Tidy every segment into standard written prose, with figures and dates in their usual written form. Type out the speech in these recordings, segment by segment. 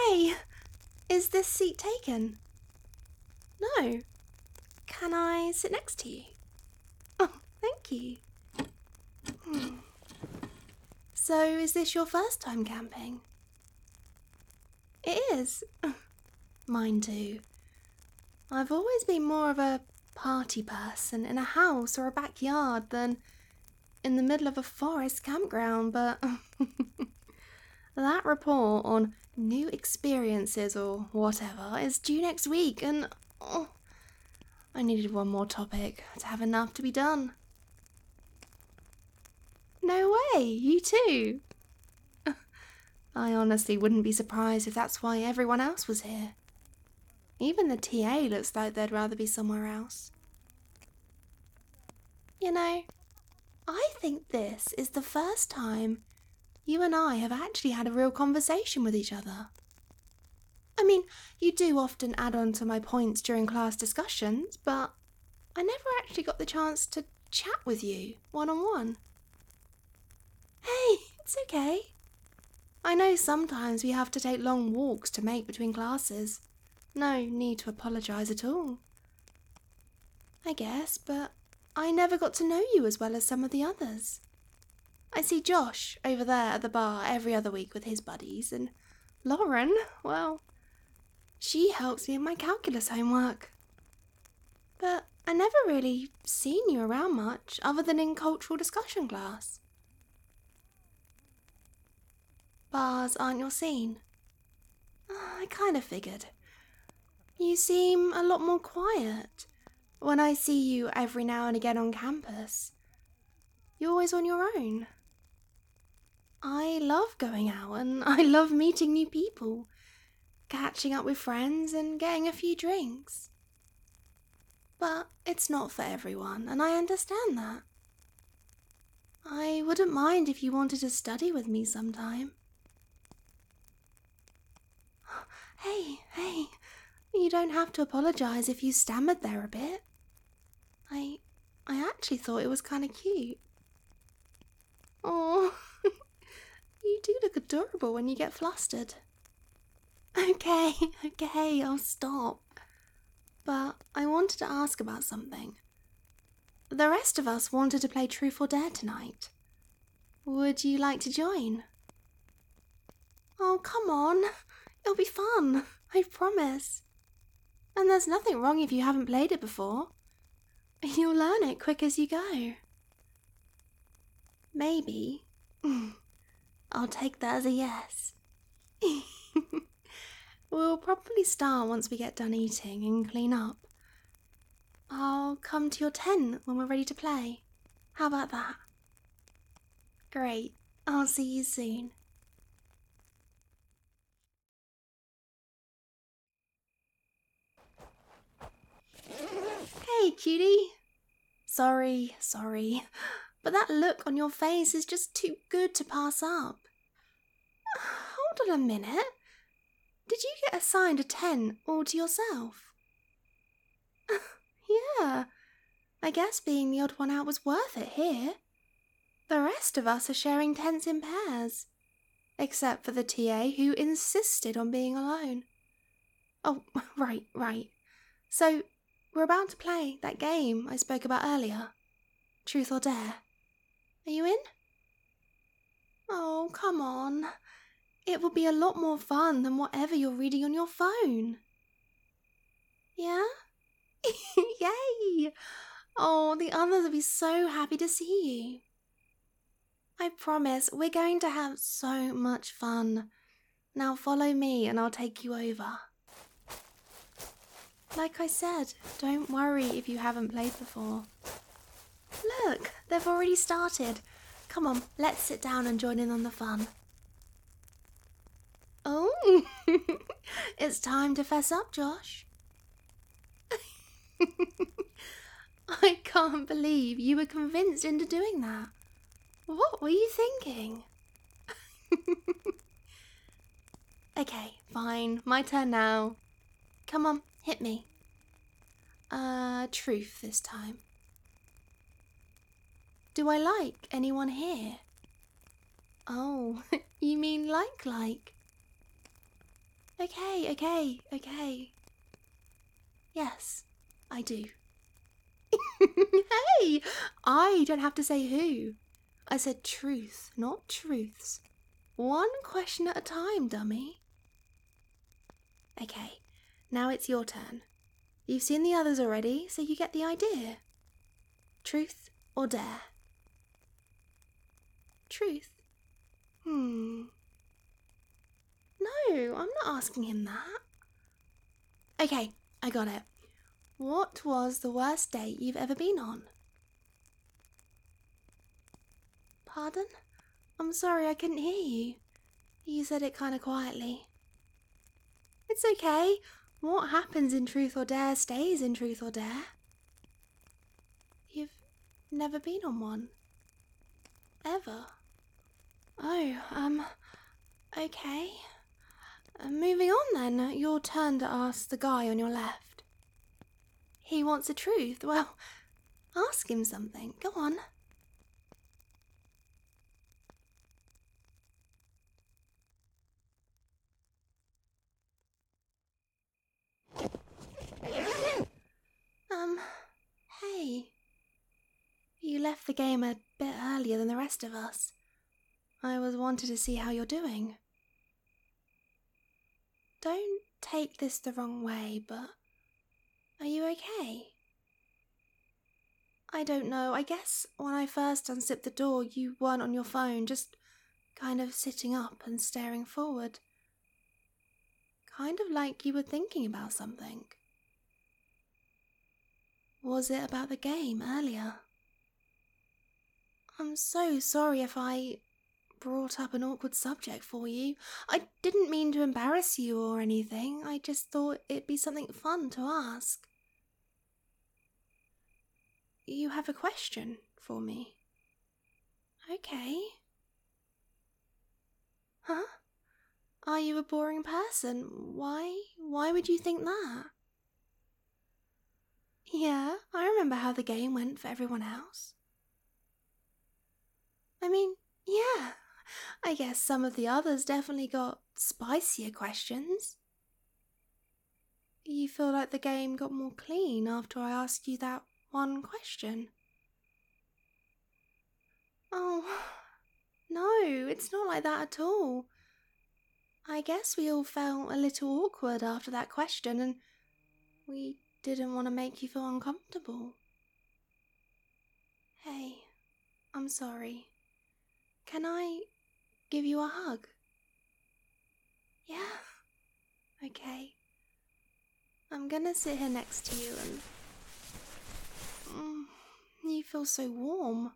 Hey, is this seat taken? No. Can I sit next to you? Oh, thank you. So, is this your first time camping? It is. Mine too. I've always been more of a party person in a house or a backyard than in the middle of a forest campground, but that report on new experiences or whatever is due next week, and I needed one more topic to have enough to be done. No way, you too. I honestly wouldn't be surprised if that's why everyone else was here. Even the TA looks like they'd rather be somewhere else. You know, I think this is the first time you and I have actually had a real conversation with each other. I mean, you do often add on to my points during class discussions, but I never actually got the chance to chat with you one-on-one. Hey, it's okay. I know sometimes we have to take long walks to make between classes. No need to apologise at all. I guess, but I never got to know you as well as some of the others. I see Josh over there at the bar every other week with his buddies, and Lauren, well, she helps me in my calculus homework. But I never really seen you around much other than in cultural discussion class. Bars aren't your scene? I kind of figured. You seem a lot more quiet when I see you every now and again on campus. You're always on your own. I love going out and I love meeting new people, catching up with friends and getting a few drinks. But it's not for everyone, and I understand that. I wouldn't mind if you wanted to study with me sometime. Hey, you don't have to apologise if you stammered there a bit. I actually thought it was kind of cute. Oh, you do look adorable when you get flustered. Okay, I'll stop. But I wanted to ask about something. The rest of us wanted to play Truth or Dare tonight. Would you like to join? Oh, come on. It'll be fun, I promise. And there's nothing wrong if you haven't played it before. You'll learn it quick as you go. Maybe. I'll take that as a yes. We'll probably start once we get done eating and clean up. I'll come to your tent when we're ready to play. How about that? Great. I'll see you soon. Hey, cutie. Sorry, but that look on your face is just too good to pass up. Hold on a minute. Did you get assigned a tent all to yourself? Yeah, I guess being the odd one out was worth it here. The rest of us are sharing tents in pairs, except for the TA who insisted on being alone. Oh, right. So, we're about to play that game I spoke about earlier. Truth or Dare. Are you in? Oh, come on. It will be a lot more fun than whatever you're reading on your phone. Yeah? Yay! Oh, the others will be so happy to see you. I promise we're going to have so much fun. Now follow me and I'll take you over. Like I said, don't worry if you haven't played before. Look, they've already started. Come on, let's sit down and join in on the fun. Oh, it's time to fess up, Josh. I can't believe you were convinced into doing that. What were you thinking? Okay, fine, my turn now. Come on, hit me. Truth this time. Do I like anyone here? Oh, you mean like? Okay. Yes, I do. Hey, I don't have to say who. I said truth, not truths. One question at a time, dummy. Okay, now it's your turn. You've seen the others already, so you get the idea. Truth or dare? Truth? No, I'm not asking him that. Okay, I got it. What was the worst date you've ever been on? Pardon? I'm sorry, I couldn't hear you. You said it kind of quietly. It's okay. What happens in Truth or Dare stays in Truth or Dare. You've never been on one? Ever? Oh, okay. Moving on then, your turn to ask the guy on your left. He wants a truth. Well, ask him something. Go on. Hey. You left the game a bit earlier than the rest of us. I was wanted to see how you're doing. Don't take this the wrong way, but are you okay? I don't know. I guess when I first unzipped the door, you weren't on your phone, just kind of sitting up and staring forward. Kind of like you were thinking about something. Was it about the game earlier? I'm so sorry if I brought up an awkward subject for you. I didn't mean to embarrass you or anything. I just thought it'd be something fun to ask. You have a question for me? Okay. Huh? Are you a boring person? Why would you think that? Yeah, I remember how the game went for everyone else. I mean, yeah, I guess some of the others definitely got spicier questions. You feel like the game got more clean after I asked you that one question? Oh, no, it's not like that at all. I guess we all felt a little awkward after that question and we didn't want to make you feel uncomfortable. Hey, I'm sorry. Can I give you a hug? Yeah? Okay. I'm gonna sit here next to you and... you feel so warm.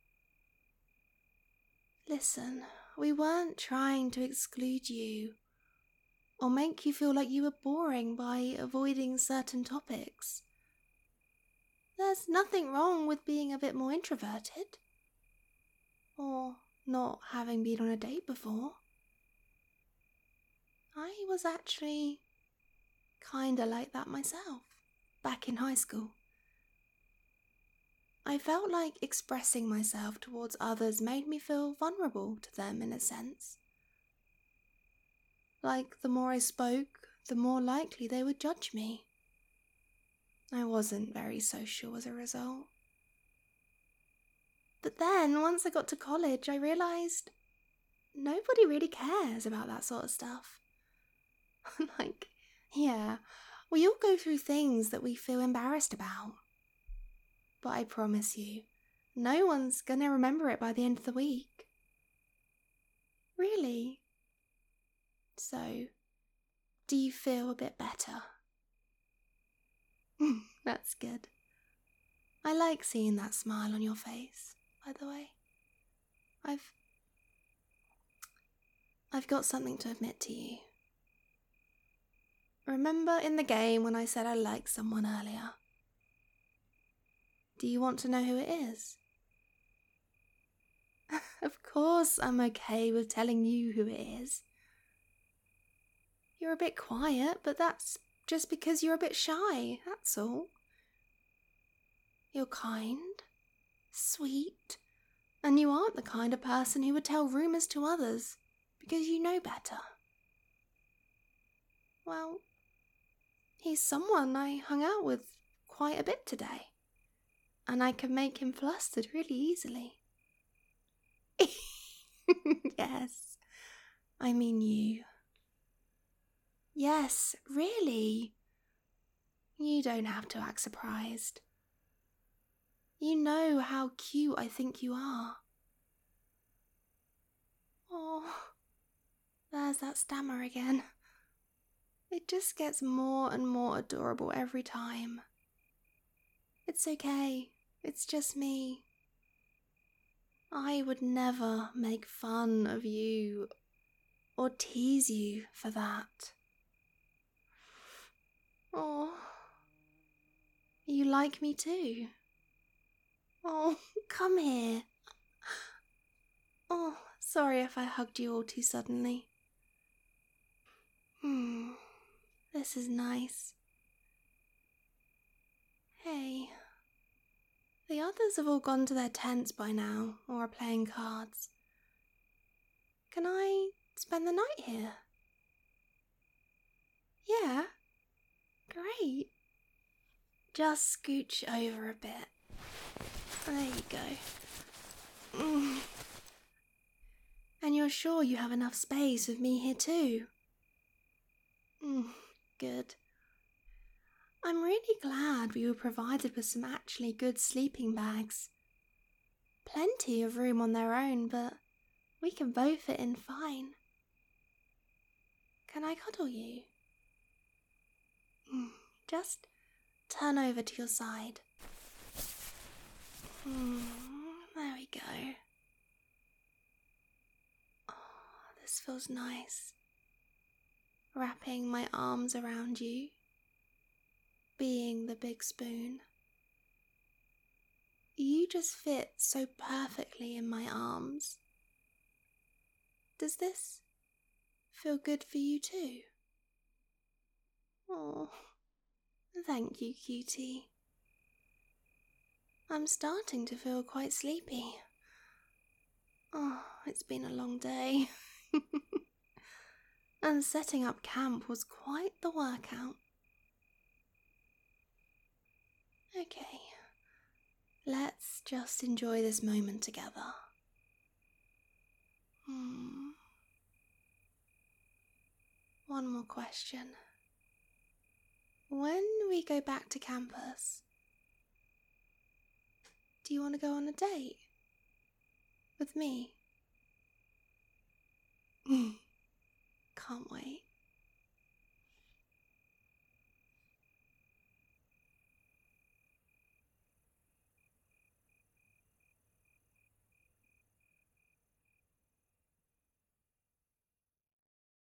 Listen, we weren't trying to exclude you or make you feel like you were boring by avoiding certain topics. There's nothing wrong with being a bit more introverted. Or not having been on a date before. I was actually kinda like that myself, back in high school. I felt like expressing myself towards others made me feel vulnerable to them in a sense. Like the more I spoke, the more likely they would judge me. I wasn't very social as a result. But then, once I got to college, I realised nobody really cares about that sort of stuff. Like, yeah, we all go through things that we feel embarrassed about. But I promise you, no one's gonna remember it by the end of the week. Really? So, do you feel a bit better? That's good. I like seeing that smile on your face, by the way. I've got something to admit to you. Remember in the game when I said I liked someone earlier? Do you want to know who it is? Of course I'm okay with telling you who it is. You're a bit quiet, but that's just because you're a bit shy, that's all. You're kind, sweet, and you aren't the kind of person who would tell rumours to others because you know better. Well, he's someone I hung out with quite a bit today, and I can make him flustered really easily. Yes, I mean you. Yes, really. You don't have to act surprised. You know how cute I think you are. Oh, there's that stammer again. It just gets more and more adorable every time. It's okay, it's just me. I would never make fun of you or tease you for that. Oh, you like me too? Oh, come here. Oh, sorry if I hugged you all too suddenly. This is nice. Hey, the others have all gone to their tents by now or are playing cards. Can I spend the night here? Yeah, great. Just scooch over a bit. There you go. And you're sure you have enough space with me here too? Good. I'm really glad we were provided with some actually good sleeping bags. Plenty of room on their own, but we can both fit in fine. Can I cuddle you? Just turn over to your side. There we go. Oh, this feels nice. Wrapping my arms around you, being the big spoon. You just fit so perfectly in my arms. Does this feel good for you too? Oh, thank you, cutie. I'm starting to feel quite sleepy. Oh, it's been a long day. And setting up camp was quite the workout. Okay, let's just enjoy this moment together. One more question. When we go back to campus, do you want to go on a date? With me? Can't wait.